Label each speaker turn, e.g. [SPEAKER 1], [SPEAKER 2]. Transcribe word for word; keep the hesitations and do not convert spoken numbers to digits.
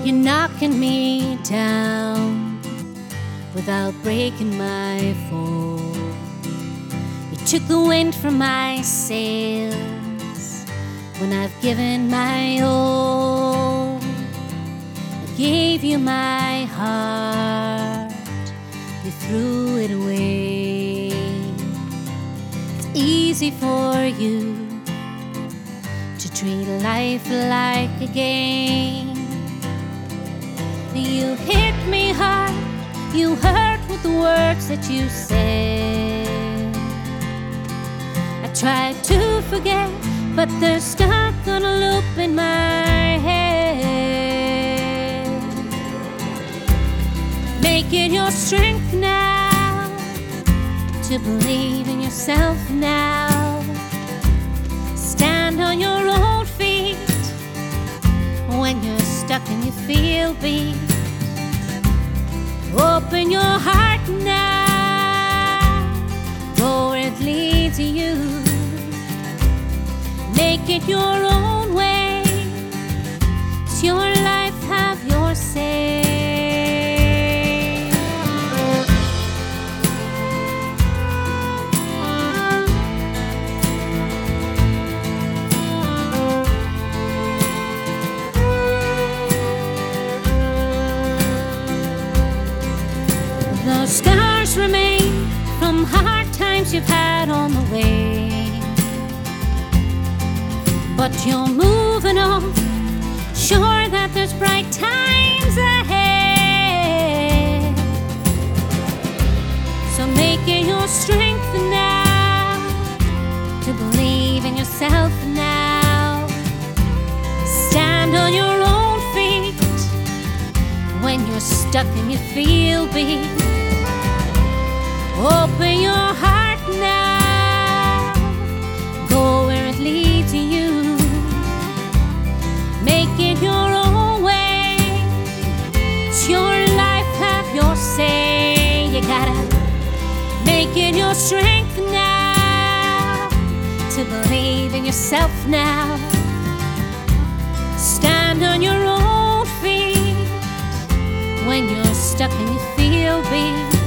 [SPEAKER 1] You're knocking me down without breaking my fall. You took the wind from my sails when I've given my all. I gave you my heart, you threw it away. It's easy for you to treat life like a game. You hit me hard, you hurt with the words that you said. I tried to forget, but they're stuck on a loop in my head. Make it your strength now to believe in yourself now. Stand on your own feet when you're stuck and you feel beat. Open your heart now, go where it leads you. Make it your own way, it's your life, have your say. The scars remain from hard times you've had on the way, but you're moving on, sure that there's bright times ahead. So make it your strength now to believe in yourself now. Stand on your own feet when you're stuck and you feel beat. Open your heart now, go where it leads you. Make it your own way, it's your life, have your say. You gotta make it your strength now to believe in yourself now. Stand on your own feet when you're stuck and you feel beat.